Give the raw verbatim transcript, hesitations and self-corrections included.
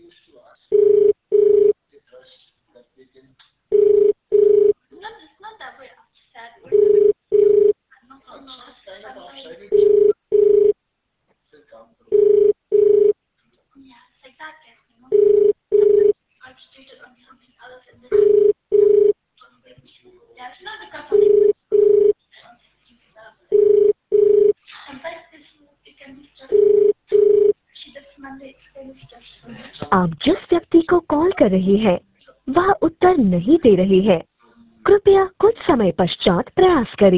Not, it's not that way sad, but I'm not gonna sometimes. Yeah, it's like that, guess, you know. I cheated on something else and this something. Yeah, it's not because of sometimes this it can be stressful. She does Monday, it's very stressful. आप जिस व्यक्ति को call कर रही हैं वह उत्तर नहीं दे रही है। कृपया कुछ समय पश्चात प्रयास करें।